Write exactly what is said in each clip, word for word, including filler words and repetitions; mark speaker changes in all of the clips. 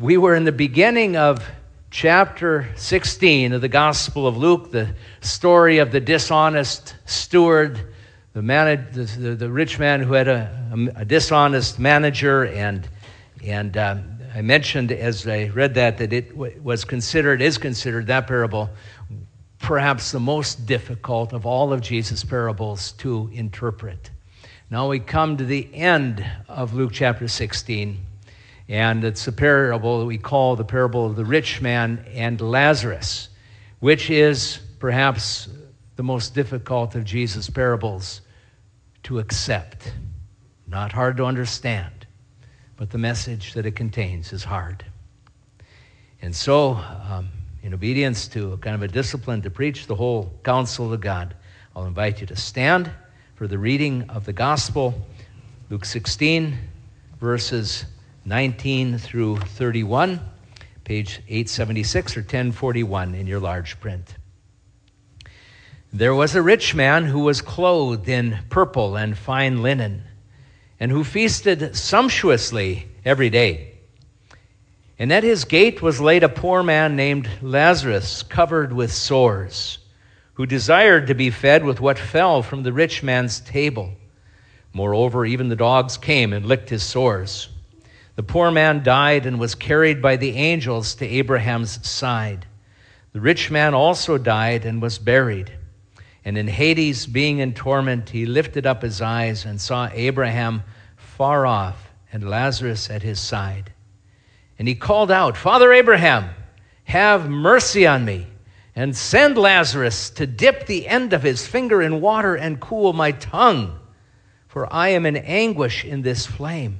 Speaker 1: We were in the beginning of chapter sixteen of the Gospel of Luke, the story of the dishonest steward, the, man, the, the, the rich man who had a, a, a dishonest manager. And, and um, I mentioned as I read that that it was considered, is considered, that parable, perhaps the most difficult of all of Jesus' parables to interpret. Now we come to the end of Luke chapter sixteen. And it's a parable that we call the parable of the rich man and Lazarus, which is perhaps the most difficult of Jesus' parables to accept. Not hard to understand, but the message that it contains is hard. And so, um, in obedience to a kind of a discipline to preach the whole counsel of God, I'll invite you to stand for the reading of the gospel, Luke sixteen, verses nineteen through thirty-one, page eight seventy-six or ten forty-one in your large print. There was a rich man who was clothed in purple and fine linen, and who feasted sumptuously every day. And at his gate was laid a poor man named Lazarus, covered with sores, who desired to be fed with what fell from the rich man's table. Moreover, even the dogs came and licked his sores. The poor man died and was carried by the angels to Abraham's side. The rich man also died and was buried. And in Hades, being in torment, he lifted up his eyes and saw Abraham far off and Lazarus at his side. And he called out, "Father Abraham, have mercy on me, and send Lazarus to dip the end of his finger in water and cool my tongue, for I am in anguish in this flame."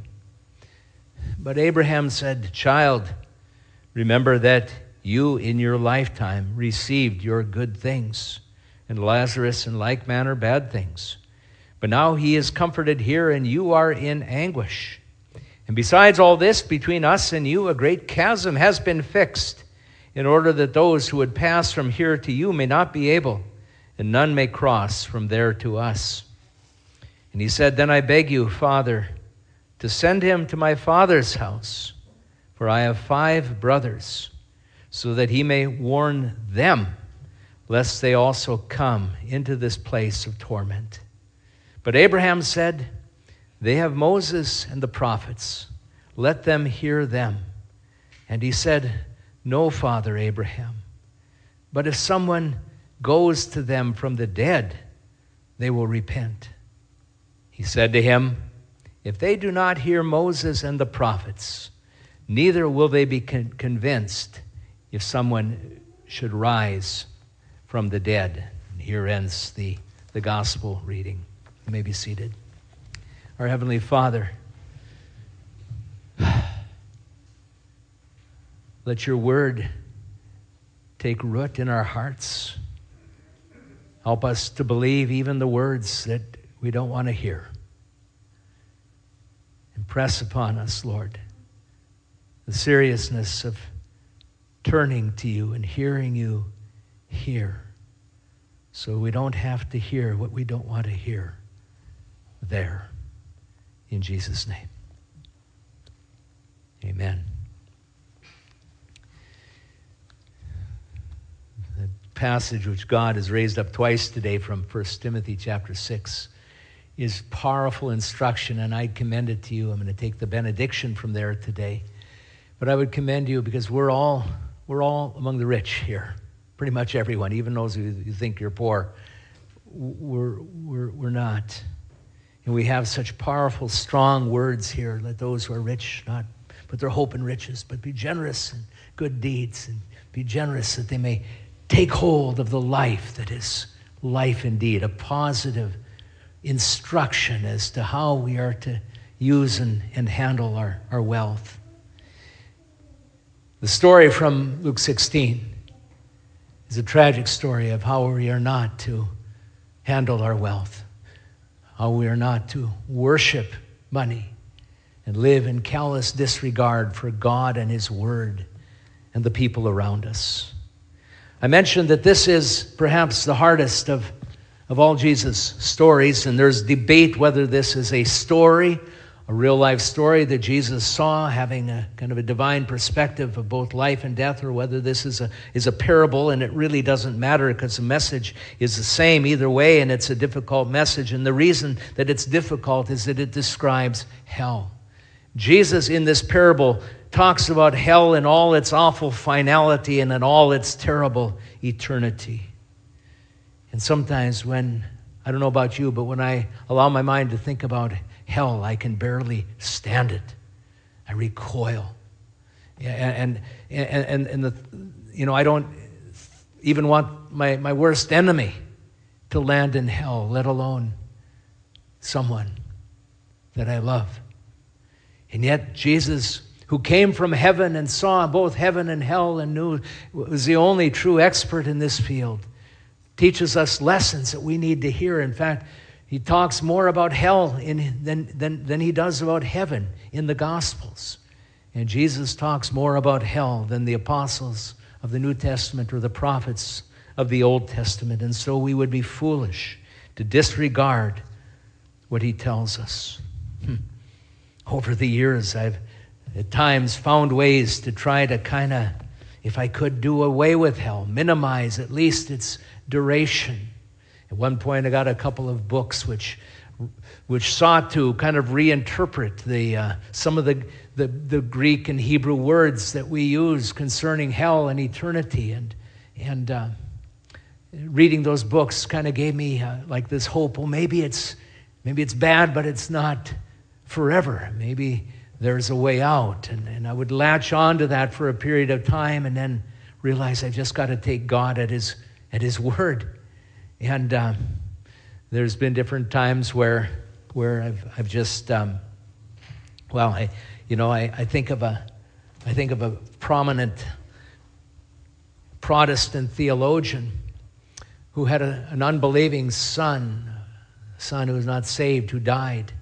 Speaker 1: But Abraham said, "Child, remember that you in your lifetime received your good things, and Lazarus in like manner bad things. But now he is comforted here, and you are in anguish. And besides all this, between us and you a great chasm has been fixed, in order that those who would pass from here to you may not be able, and none may cross from there to us." And he said, "Then I beg you, Father, to send him to my father's house, for I have five brothers, so that he may warn them, lest they also come into this place of torment." But Abraham said, "They have Moses and the prophets. Let them hear them." And he said, "No, Father Abraham, but if someone goes to them from the dead, they will repent." He said to him, "If they do not hear Moses and the prophets, neither will they be con- convinced if someone should rise from the dead." And here ends the, the gospel reading. You may be seated. Our Heavenly Father, let your word take root in our hearts. Help us to believe even the words that we don't want to hear. Impress upon us, Lord, the seriousness of turning to you and hearing you here, so we don't have to hear what we don't want to hear there. In Jesus' name, amen. The passage which God has raised up twice today from First Timothy chapter six is powerful instruction, and I commend it to you. I'm going to take the benediction from there today. But I would commend you because we're all we're all among the rich here. Pretty much everyone, even those who you think you're poor. We're, we're, we're not. And we have such powerful, strong words here. Let those who are rich not put their hope in riches, but be generous in good deeds, and be generous that they may take hold of the life that is life indeed, a positive instruction as to how we are to use and, and handle our, our wealth. The story from Luke sixteen is a tragic story of how we are not to handle our wealth, how we are not to worship money and live in callous disregard for God and his word and the people around us. I mentioned that this is perhaps the hardest of of all Jesus' stories, and there's debate whether this is a story a real-life story that Jesus saw, having a kind of a divine perspective of both life and death, or whether this is a, is a parable, and it really doesn't matter because the message is the same either way, and it's a difficult message. And the reason that it's difficult is that it describes hell. Jesus in this parable talks about hell in all its awful finality and in all its terrible eternity. And sometimes when, I don't know about you, but when I allow my mind to think about hell, I can barely stand it. I recoil. And, and, and, and the, you know, I don't even want my, my worst enemy to land in hell, let alone someone that I love. And yet Jesus, who came from heaven and saw both heaven and hell and knew was the only true expert in this field, teaches us lessons that we need to hear. In fact, he talks more about hell in, than, than, than he does about heaven in the Gospels. And Jesus talks more about hell than the apostles of the New Testament or the prophets of the Old Testament. And so we would be foolish to disregard what he tells us. Hmm. Over the years, I've at times found ways to try to kind of, if I could, do away with hell, minimize at least its duration. At one point, I got a couple of books which which sought to kind of reinterpret the uh, some of the, the, the Greek and Hebrew words that we use concerning hell and eternity. And, and uh, reading those books kind of gave me uh, like this hope, well, maybe it's, maybe it's bad, but it's not forever. Maybe there's a way out. And, and I would latch on to that for a period of time and then realize I just got to take God at his at his word. And uh, there's been different times where where I've I've just um, well I you know I, I think of a I think of a prominent Protestant theologian who had a, an unbelieving son, a son who was not saved, who died.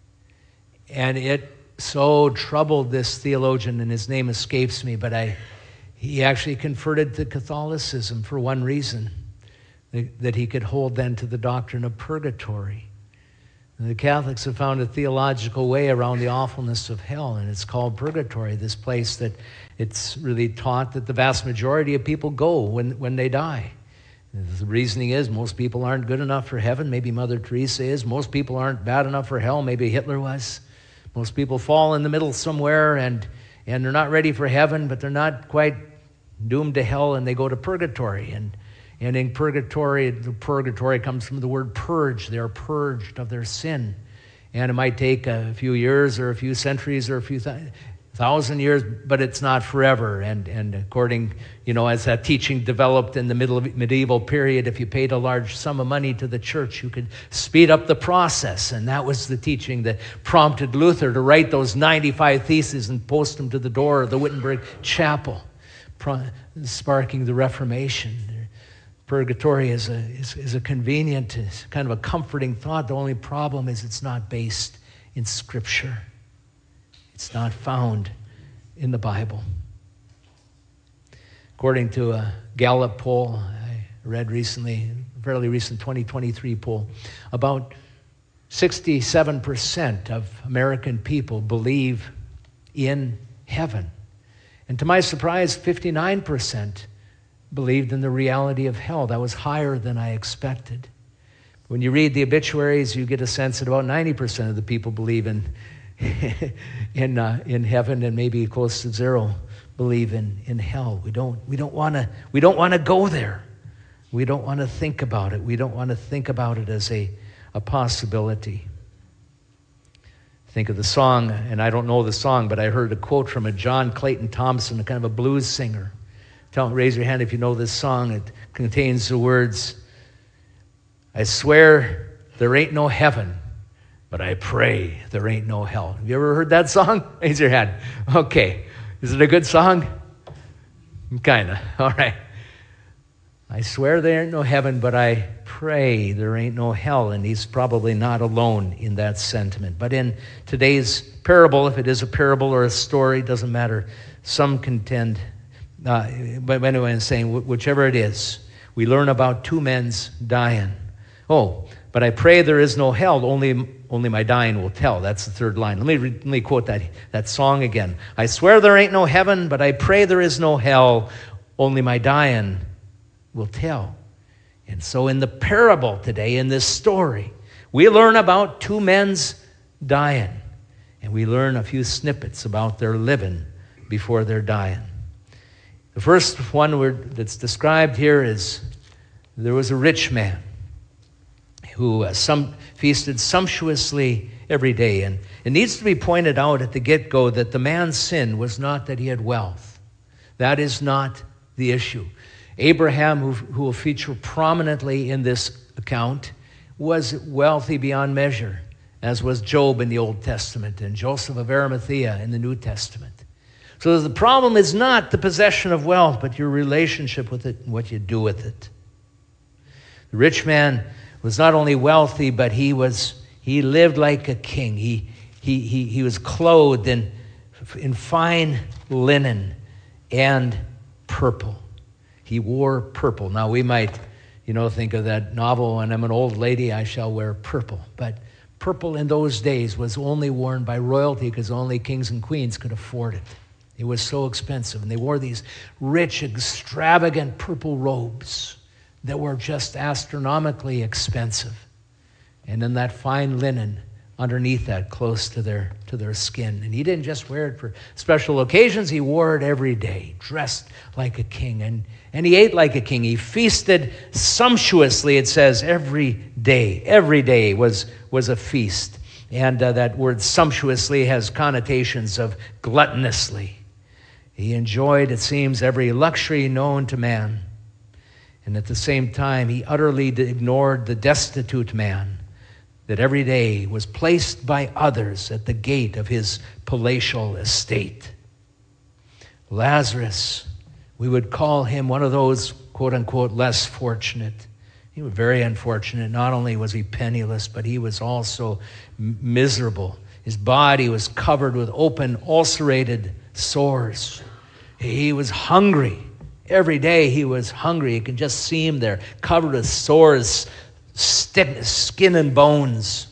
Speaker 1: And it so troubled this theologian, and his name escapes me, but I he actually converted to Catholicism for one reason, that he could hold then to the doctrine of purgatory. And the Catholics have found a theological way around the awfulness of hell, and it's called purgatory, this place that it's really taught that the vast majority of people go when, when they die. The reasoning is most people aren't good enough for heaven. Maybe Mother Teresa is. Most people aren't bad enough for hell. Maybe Hitler was. Most people fall in the middle somewhere, and, and they're not ready for heaven, but they're not quite doomed to hell, and they go to purgatory. And And in purgatory, the purgatory comes from the word purge. They're purged of their sin. And it might take a few years or a few centuries or a few th- thousand years, but it's not forever. And and according, you know, as that teaching developed in the middle medieval period, if you paid a large sum of money to the church, you could speed up the process. And that was the teaching that prompted Luther to write those ninety-five theses and post them to the door of the Wittenberg Chapel, pro- sparking the Reformation. Purgatory is a, is, is a convenient, is kind of a comforting thought. The only problem is it's not based in Scripture. It's not found in the Bible. According to a Gallup poll I read recently, a fairly recent twenty twenty-three poll, about sixty-seven percent of American people believe in heaven. And to my surprise, fifty-nine percent believed in the reality of hell. That was higher than I expected. When you read the obituaries, you get a sense that about ninety percent of the people believe in in uh, in heaven, and maybe close to zero believe in, in hell. We don't we don't want to we don't want to go there. We don't want to think about it. We don't want to think about it as a, a possibility. Think of the song, and I don't know the song, but I heard a quote from a John Clayton Thompson, a kind of a blues singer. Tell, raise your hand if you know this song. It contains the words, I swear there ain't no heaven, but I pray there ain't no hell. Have you ever heard that song? Raise your hand. Okay. Is it a good song? Kind of. All right. I swear there ain't no heaven, but I pray there ain't no hell. And he's probably not alone in that sentiment. But in today's parable, if it is a parable or a story, doesn't matter. Some contend Uh, but anyway, I'm saying whichever it is, we learn about two men's dying. Oh, but I pray there is no hell, only, only my dying will tell. That's the third line. Let me, re- let me quote that, that song again. I swear there ain't no heaven, but I pray there is no hell, only my dying will tell. And so in the parable today, in this story, we learn about two men's dying, and we learn a few snippets about their living before their dying. The first one word that's described here is there was a rich man who uh, some feasted sumptuously every day. And it needs to be pointed out at the get-go that the man's sin was not that he had wealth. That is not the issue. Abraham, who, who will feature prominently in this account, was wealthy beyond measure, as was Job in the Old Testament and Joseph of Arimathea in the New Testament. So the problem is not the possession of wealth, but your relationship with it and what you do with it. The rich man was not only wealthy, but he was he lived like a king. He he he, he was clothed in, in fine linen and purple. He wore purple. Now we might, you know, think of that novel, "When I'm an old lady, I shall wear purple." But purple in those days was only worn by royalty because only kings and queens could afford it. It was so expensive. And they wore these rich, extravagant purple robes that were just astronomically expensive. And then that fine linen underneath that, close to their to their skin. And he didn't just wear it for special occasions, he wore it every day, dressed like a king. And, and he ate like a king. He feasted sumptuously, it says, every day. Every day was, was a feast. And uh, that word sumptuously has connotations of gluttonously. He enjoyed, it seems, every luxury known to man. And at the same time, he utterly ignored the destitute man that every day was placed by others at the gate of his palatial estate. Lazarus, we would call him one of those, quote-unquote, less fortunate. He was very unfortunate. Not only was he penniless, but he was also m- miserable. His body was covered with open, ulcerated sores. He was hungry. Every day he was hungry. You can just see him there, covered with sores, skin and bones,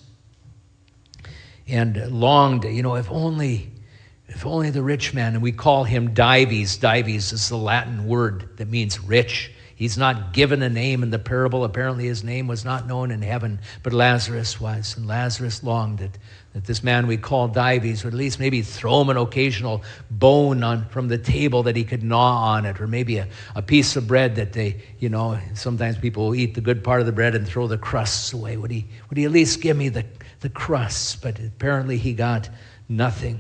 Speaker 1: and longed, you know, if only, if only the rich man, and we call him Dives. Dives is the Latin word that means rich. He's not given a name in the parable. Apparently his name was not known in heaven, but Lazarus was. And Lazarus longed that, that this man we call Dives would at least maybe throw him an occasional bone on from the table that he could gnaw on it, or maybe a, a piece of bread that they, you know, sometimes people will eat the good part of the bread and throw the crusts away. Would he, would he at least give me the, the crusts? But apparently he got nothing.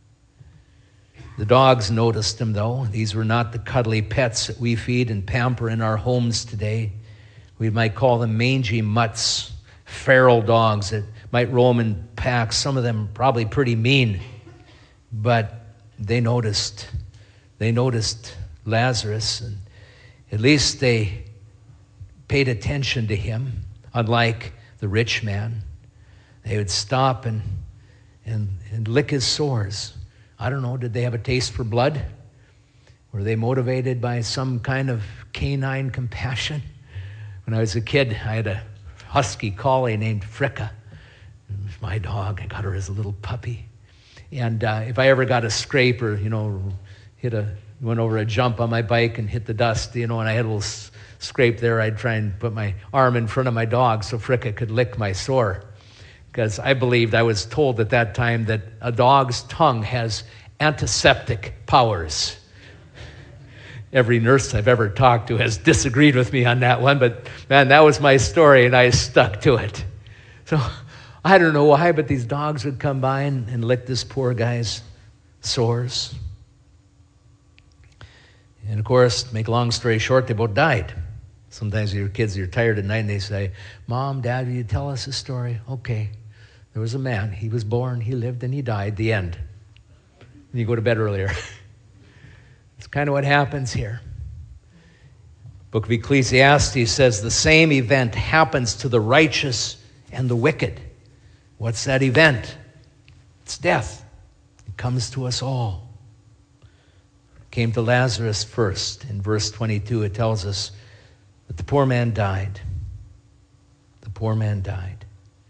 Speaker 1: The dogs noticed him, though. These were not the cuddly pets that we feed and pamper in our homes today. We might call them mangy mutts, feral dogs that might roam in packs. Some of them probably pretty mean. But they noticed. They noticed Lazarus, and at least they paid attention to him, unlike the rich man. They would stop and, and, and lick his sores. I don't know, did they have a taste for blood? Were they motivated by some kind of canine compassion? When I was a kid, I had a husky collie named Fricka. It was my dog. I got her as a little puppy. And uh, if I ever got a scrape or, you know, hit a, went over a jump on my bike and hit the dust, you know, and I had a little s- scrape there, I'd try and put my arm in front of my dog so Fricka could lick my sore. Because I believed, I was told at that time that a dog's tongue has antiseptic powers. Every nurse I've ever talked to has disagreed with me on that one, but man, that was my story and I stuck to it. So I don't know why, but these dogs would come by and, and lick this poor guy's sores. And of course, to make a long story short, they both died. Sometimes your kids, you're tired at night and they say, "Mom, Dad, will you tell us a story?" Okay. There was a man. He was born, he lived, and he died. The end. And you go to bed earlier. It's kind of what happens here. Book of Ecclesiastes says the same event happens to the righteous and the wicked. What's that event? It's death. It comes to us all. It came to Lazarus first. In verse twenty-two, it tells us that the poor man died. The poor man died.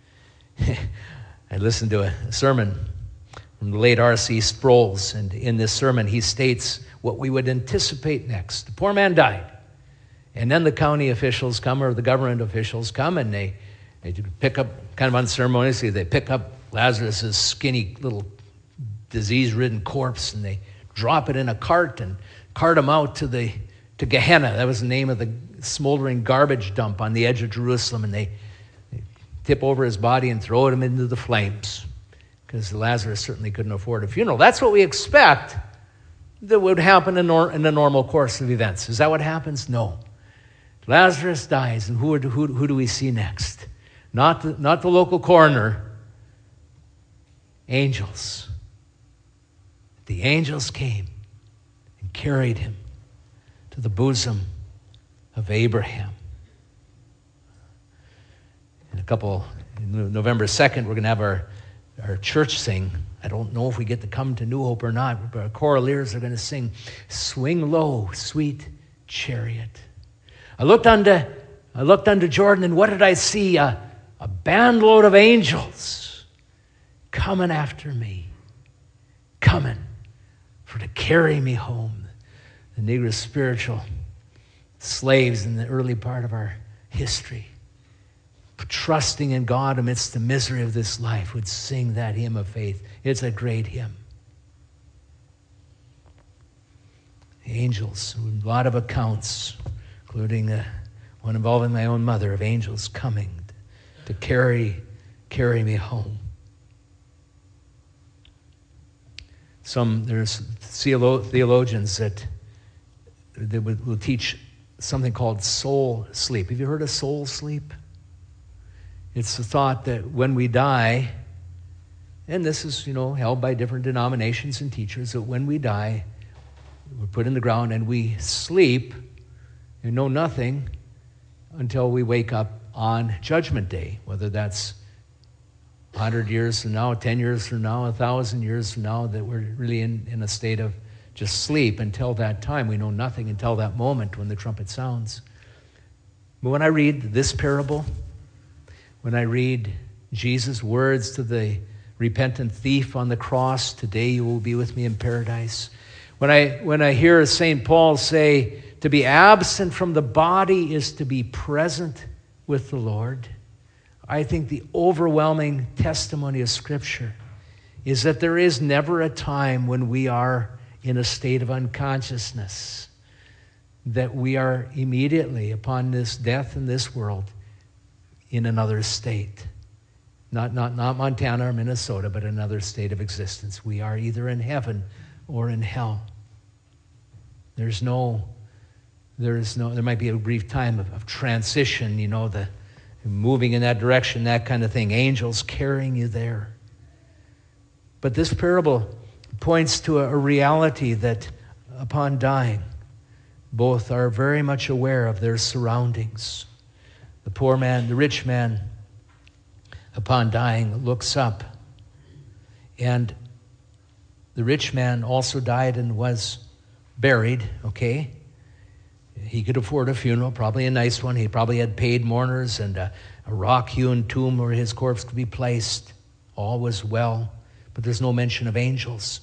Speaker 1: I listened to a sermon from the late R C Sproul's, and in this sermon he states what we would anticipate next. The poor man died, and then the county officials come, or the government officials come, and they, they pick up, kind of unceremoniously, they pick up Lazarus' skinny little disease-ridden corpse, and they drop it in a cart and cart him out to the to Gehenna. That was the name of the smoldering garbage dump on the edge of Jerusalem, and they, they tip over his body and throw him into the flames, because Lazarus certainly couldn't afford a funeral. That's what we expect that would happen in, nor- in the normal course of events. Is that what happens? No. Lazarus dies, and who, are, who, who do we see next? Not the, not the local coroner. Angels. The angels came and carried him to the bosom of Abraham. In a couple, November second, we're going to have our, our church sing. I don't know if we get to come to New Hope or not, but our choraleers are going to sing, "Swing Low, Sweet Chariot." I looked unto, I looked unto Jordan, and what did I see? A, a bandload of angels coming after me, coming for to carry me home. The Negro spiritual slaves in the early part of our history, trusting in God amidst the misery of this life, would sing that hymn of faith. It's a great hymn. Angels, a lot of accounts, including uh, one involving my own mother, of angels coming to carry, carry me home. Some, there's theologians that, that will, will teach something called soul sleep. Have you heard of soul sleep? It's the thought that when we die, and this is, you know, held by different denominations and teachers, that when we die, we're put in the ground and we sleep and know nothing until we wake up on Judgment Day, whether that's one hundred years from now, ten years from now, one thousand years from now, that we're really in, in a state of just sleep. Until that time, we know nothing until that moment when the trumpet sounds. But when I read this parable, when I read Jesus' words to the repentant thief on the cross, "Today you will be with me in paradise," when I, when I hear Saint Paul say, to be absent from the body is to be present with the Lord, I think the overwhelming testimony of Scripture is that there is never a time when we are in a state of unconsciousness, that we are immediately upon this death in this world in another state. Not, not, not Montana or Minnesota, but another state of existence. We are either in heaven or in hell. There's no, there is no, there might be a brief time of, of transition, you know, the moving in that direction, that kind of thing. Angels carrying you there. But this parable points to a, a reality that upon dying, both are very much aware of their surroundings. The poor man, the rich man, upon dying, looks up. And the rich man also died and was buried, okay? He could afford a funeral, probably a nice one. He probably had paid mourners and a, a rock-hewn tomb where his corpse could be placed. All was well, but there's no mention of angels.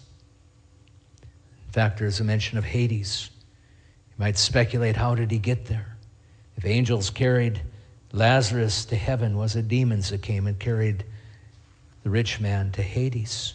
Speaker 1: In fact, there's a mention of Hades. You might speculate, how did he get there? If angels carried Lazarus to heaven, was it demons that came and carried the rich man to Hades?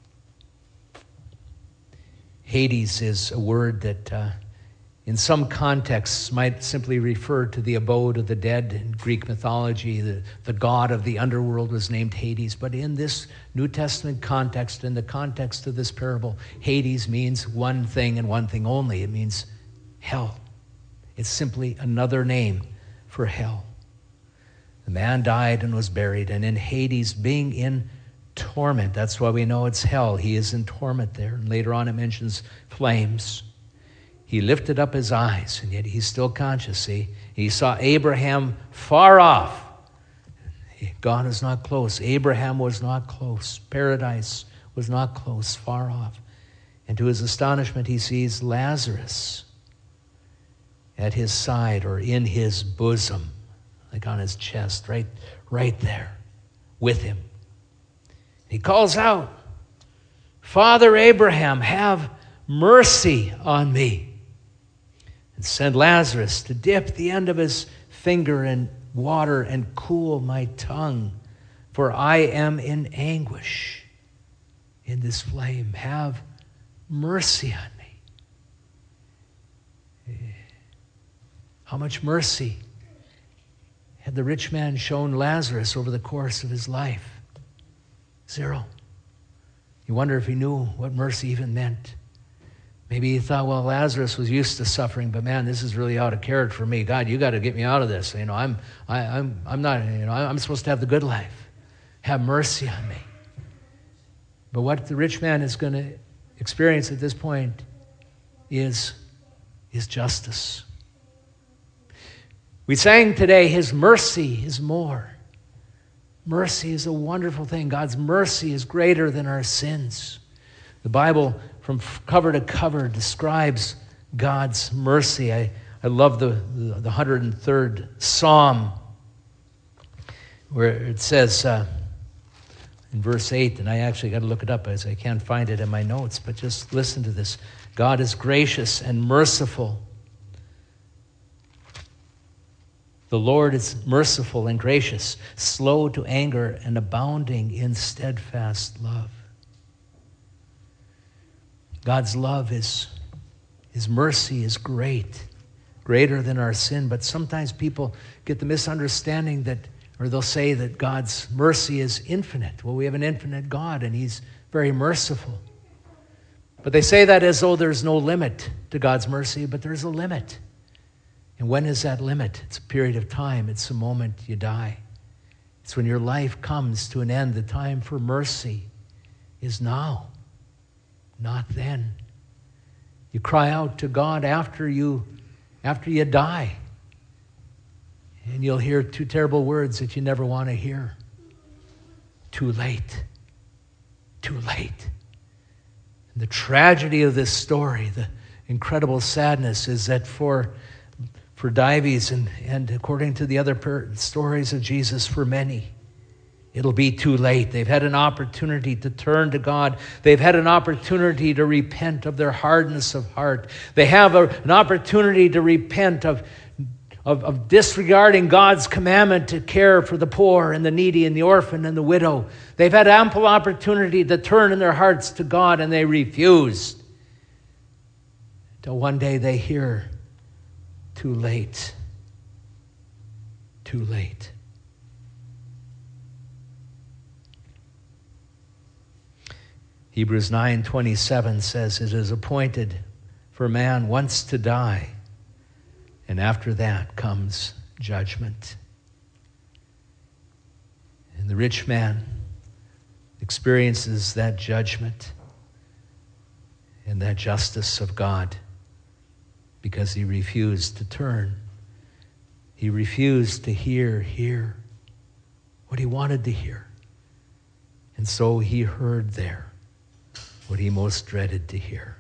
Speaker 1: Hades is a word that uh, in some contexts might simply refer to the abode of the dead. In Greek mythology, the, the god of the underworld was named Hades. But in this New Testament context, in the context of this parable, Hades means one thing and one thing only. It means hell. It's simply another name for hell. The man died and was buried, and in Hades, being in torment, that's why we know it's hell. He is in torment there. And later on it mentions flames. He lifted up his eyes, and yet he's still conscious, see? He saw Abraham far off. God is not close. Abraham was not close. Paradise was not close, far off. And to his astonishment, he sees Lazarus at his side, or in his bosom. like on his chest, right, right there with him. He calls out, Father Abraham, have mercy on me, and send Lazarus to dip the end of his finger in water and cool my tongue, for I am in anguish in this flame. Have mercy on me. How much mercy had the rich man shown Lazarus over the course of his life? Zero. You wonder if he knew what mercy even meant. Maybe he thought, well, Lazarus was used to suffering, but man, this is really out of character for me. God, you got to get me out of this. You know, I'm, I, I'm, I'm not. You know, I'm supposed to have the good life. Have mercy on me. But what the rich man is going to experience at this point is, is justice. We sang today, His mercy is more. Mercy is a wonderful thing. God's mercy is greater than our sins. The Bible, from cover to cover, describes God's mercy. I, I love the, the, the one hundred third Psalm, where it says uh, in verse eight, and I actually got to look it up as I can't find it in my notes, but just listen to this. God is gracious and merciful. The Lord is merciful and gracious, slow to anger and abounding in steadfast love. God's love is, His mercy is great, greater than our sin. But sometimes people get the misunderstanding that, or they'll say that God's mercy is infinite. Well, we have an infinite God and He's very merciful. But they say that as though there's no limit to God's mercy, but there's a limit. And when is that limit? It's a period of time. It's the moment you die. It's when your life comes to an end. The time for mercy is now, not then. You cry out to God after you, after you die. And you'll hear two terrible words that you never want to hear. Too late. Too late. And the tragedy of this story, the incredible sadness, is that for For Dives and, and according to the other per- stories of Jesus, for many, it'll be too late. They've had an opportunity to turn to God. They've had an opportunity to repent of their hardness of heart. They have a, an opportunity to repent of, of, of disregarding God's commandment to care for the poor and the needy and the orphan and the widow. They've had ample opportunity to turn in their hearts to God, and they refused. Till one day they hear, too late. Too late. Hebrews nine twenty-seven says, it is appointed for man once to die, and after that comes judgment. And the rich man experiences that judgment and that justice of God, because he refused to turn. He refused to hear, hear what he wanted to hear. And so he heard there what he most dreaded to hear.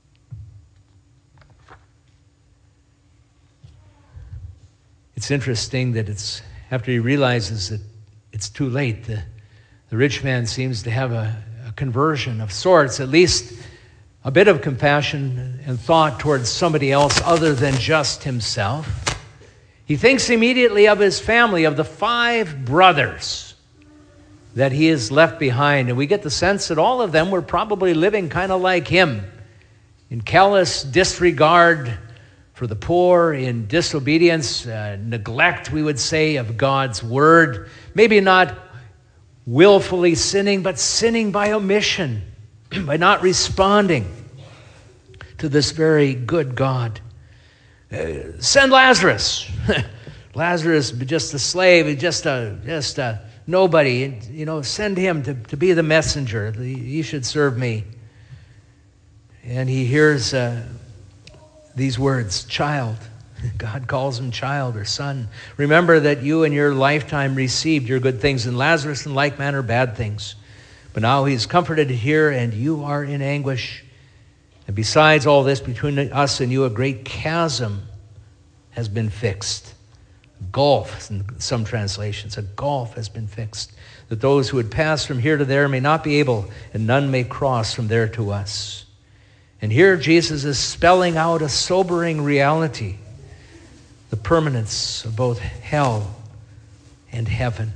Speaker 1: It's interesting that it's after he realizes that it's too late, the, the rich man seems to have a, a conversion of sorts, at least a bit of compassion and thought towards somebody else other than just himself. He thinks immediately of his family, of the five brothers that he has left behind. And we get the sense that all of them were probably living kind of like him, in callous disregard for the poor, in disobedience, uh, neglect, we would say, of God's word. Maybe not willfully sinning, but sinning by omission, by not responding to this very good God. Uh, send Lazarus. Lazarus, just a slave, just a just a nobody. You know, send him to, to be the messenger. He should serve me. And he hears uh, these words, child. God calls him child or son. Remember that you in your lifetime received your good things, and Lazarus in like manner bad things. But now he's comforted here, and you are in anguish. And besides all this, between us and you, a great chasm has been fixed, Gulf, in some translations, a gulf has been fixed, that those who would pass from here to there may not be able, and none may cross from there to us. And here Jesus is spelling out a sobering reality, the permanence of both hell and heaven.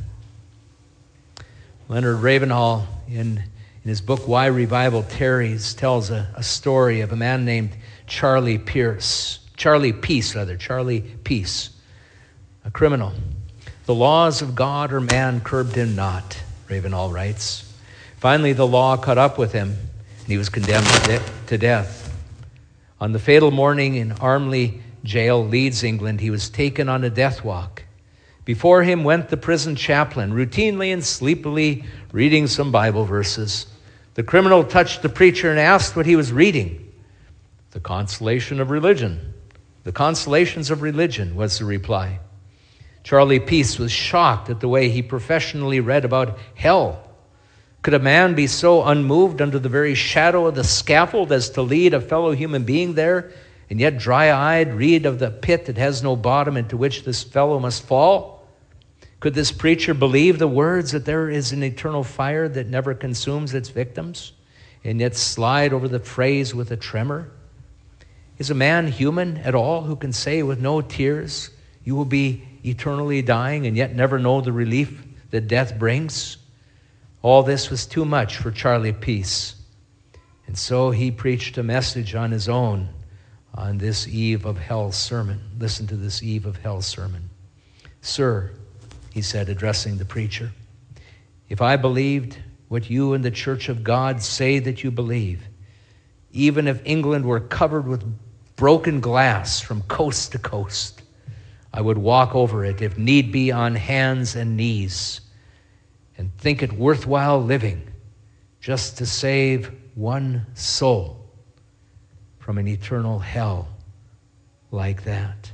Speaker 1: Leonard Ravenhall, in, in his book Why Revival Tarries, tells a, a story of a man named Charlie Pierce, Charlie Peace, rather, Charlie Peace, a criminal. The laws of God or man curbed him not, Ravenhall writes. Finally, the law caught up with him, and he was condemned to, de- to death. On the fatal morning in Armley Jail, Leeds, England, he was taken on a death walk. Before him went the prison chaplain, routinely and sleepily reading some Bible verses. The criminal touched the preacher and asked what he was reading. The consolation of religion. The consolations of religion, was the reply. Charlie Peace was shocked at the way he professionally read about hell. Could a man be so unmoved under the very shadow of the scaffold as to lead a fellow human being there, and yet dry-eyed read of the pit that has no bottom into which this fellow must fall? Could this preacher believe the words that there is an eternal fire that never consumes its victims, and yet slide over the phrase with a tremor? Is a man human at all who can say with no tears, you will be eternally dying and yet never know the relief that death brings? All this was too much for Charlie Peace. And so he preached a message on his own on this eve of hell sermon. Listen to this eve of hell sermon. Sir, he said, addressing the preacher, if I believed what you and the Church of God say that you believe, even if England were covered with broken glass from coast to coast, I would walk over it, if need be, on hands and knees, and think it worthwhile living just to save one soul from an eternal hell like that.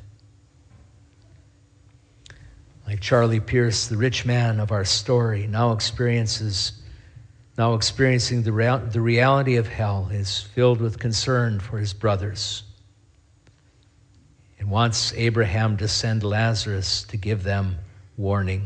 Speaker 1: Like Charlie Pierce, the rich man of our story, now experiences, now experiencing the, real, the reality of hell, is filled with concern for his brothers and wants Abraham to send Lazarus to give them warning.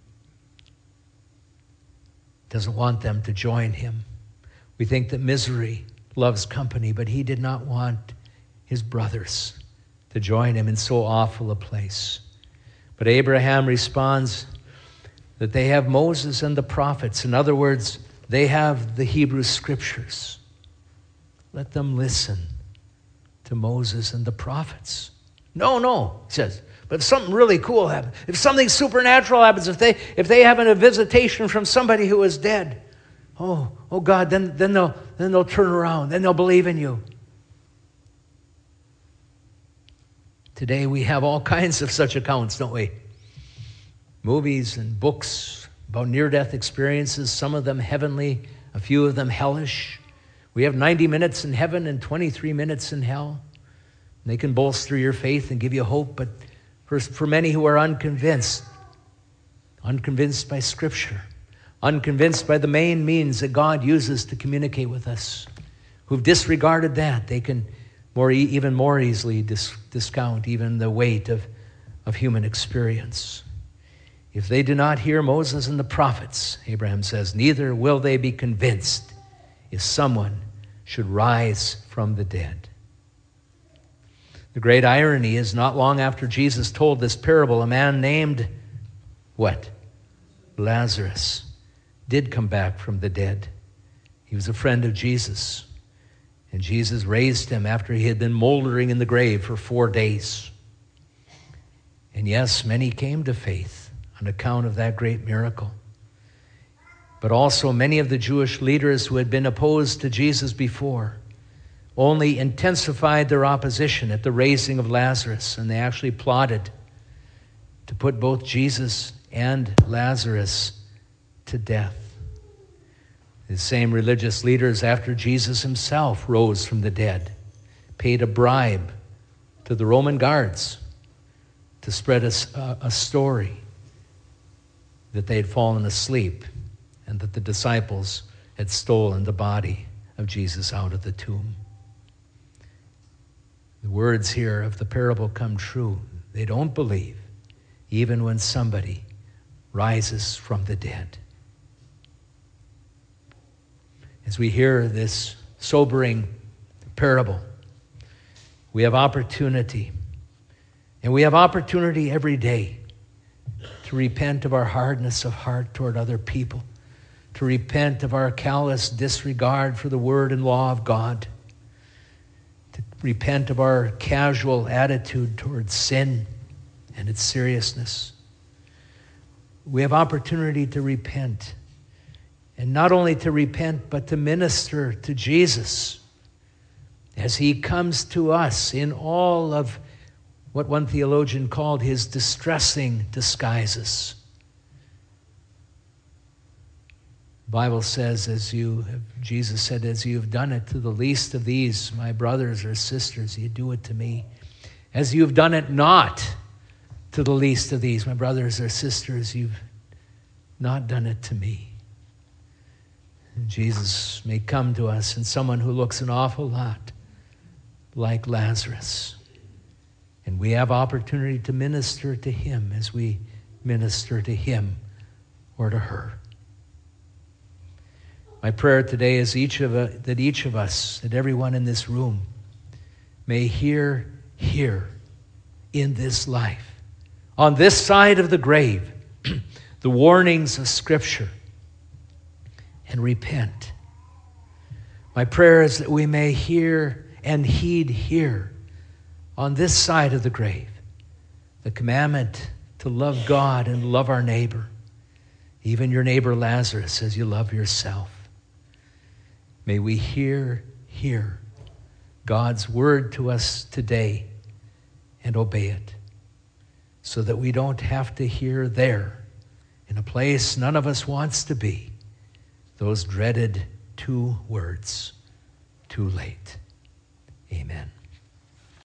Speaker 1: Doesn't want them to join him. We think that misery loves company, but he did not want his brothers to join him in so awful a place. But Abraham responds that they have Moses and the prophets. In other words, they have the Hebrew scriptures. Let them listen to Moses and the prophets. No, no, he says, but if something really cool happens, if something supernatural happens, if they if they have a visitation from somebody who is dead, oh, oh God, then, then they'll then they'll turn around, then they'll believe in you. Today we have all kinds of such accounts, don't we? Movies and books about near-death experiences, some of them heavenly, a few of them hellish. We have ninety minutes in heaven and twenty-three minutes in hell. They can bolster your faith and give you hope, but for, for many who are unconvinced, unconvinced by Scripture, unconvinced by the main means that God uses to communicate with us, who've disregarded that, they can more e- even more easily dis- discount even the weight of, of human experience. If they do not hear Moses and the prophets, Abraham says, neither will they be convinced if someone should rise from the dead. The great irony is, not long after Jesus told this parable, a man named, what? Lazarus, did come back from the dead. He was a friend of Jesus, and Jesus raised him after he had been moldering in the grave for four days. And yes, many came to faith on account of that great miracle. But also many of the Jewish leaders who had been opposed to Jesus before only intensified their opposition at the raising of Lazarus, and they actually plotted to put both Jesus and Lazarus to death. The same religious leaders, after Jesus himself rose from the dead, paid a bribe to the Roman guards to spread a, a story that they had fallen asleep and that the disciples had stolen the body of Jesus out of the tomb. The words here of the parable come true. They don't believe, even when somebody rises from the dead. As we hear this sobering parable, we have opportunity, and we have opportunity every day to repent of our hardness of heart toward other people, to repent of our callous disregard for the word and law of God, to repent of our casual attitude towards sin and its seriousness. We have opportunity to repent, and not only to repent, but to minister to Jesus as he comes to us in all of what one theologian called his distressing disguises. The Bible says, as you, Jesus said, as you have done it to the least of these, my brothers or sisters, you do it to me. As you have done it not to the least of these, my brothers or sisters, you've not done it to me. And Jesus may come to us in someone who looks an awful lot like Lazarus. And we have opportunity to minister to him as we minister to him or to her. My prayer today is each of us, that each of us, that everyone in this room may hear here in this life, on this side of the grave, the warnings of Scripture, and repent. My prayer is that we may hear and heed here on this side of the grave the commandment to love God and love our neighbor, even your neighbor Lazarus as you love yourself. May we hear here God's word to us today and obey it, so that we don't have to hear there, in a place none of us wants to be, those dreaded two words, too late. Amen.